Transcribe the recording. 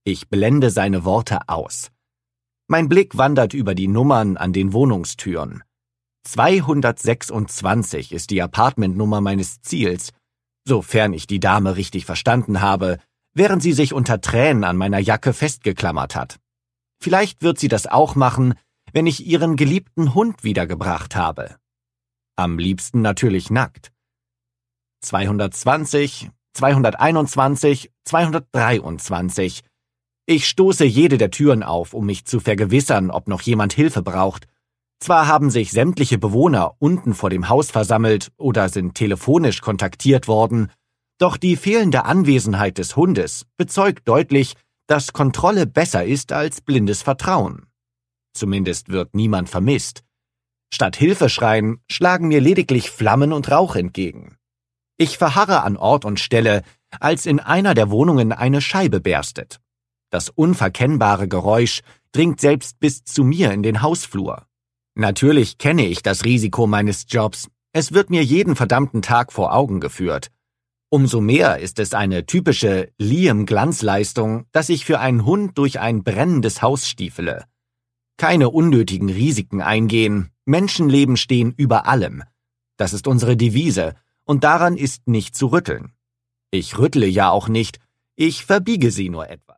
Ich blende seine Worte aus. Mein Blick wandert über die Nummern an den Wohnungstüren. 226 ist die Apartmentnummer meines Ziels, sofern ich die Dame richtig verstanden habe, während sie sich unter Tränen an meiner Jacke festgeklammert hat. Vielleicht wird sie das auch machen, wenn ich ihren geliebten Hund wiedergebracht habe. Am liebsten natürlich nackt. 220, 221, 223. Ich stoße jede der Türen auf, um mich zu vergewissern, ob noch jemand Hilfe braucht. Zwar haben sich sämtliche Bewohner unten vor dem Haus versammelt oder sind telefonisch kontaktiert worden, doch die fehlende Anwesenheit des Hundes bezeugt deutlich, dass Kontrolle besser ist als blindes Vertrauen. Zumindest wird niemand vermisst. Statt Hilfeschreien schlagen mir lediglich Flammen und Rauch entgegen. Ich verharre an Ort und Stelle, als in einer der Wohnungen eine Scheibe berstet. Das unverkennbare Geräusch dringt selbst bis zu mir in den Hausflur. Natürlich kenne ich das Risiko meines Jobs. Es wird mir jeden verdammten Tag vor Augen geführt. Umso mehr ist es eine typische Liam-Glanzleistung, dass ich für einen Hund durch ein brennendes Haus stiefele. Keine unnötigen Risiken eingehen, Menschenleben stehen über allem. Das ist unsere Devise, und daran ist nicht zu rütteln. Ich rüttle ja auch nicht, ich verbiege sie nur etwas.